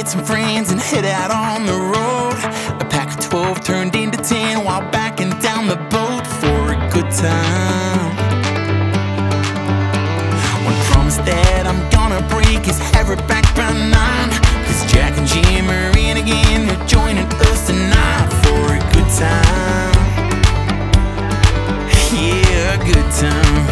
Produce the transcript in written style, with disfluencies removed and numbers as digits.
with some friends and head out on the road. A pack of 12 turned into 10 while backing down the boat for a good time. One promise that I'm gonna break is have her back by 9, 'cause Jack and Jim are in again, they're joining us tonight for a good time. Yeah, a good time.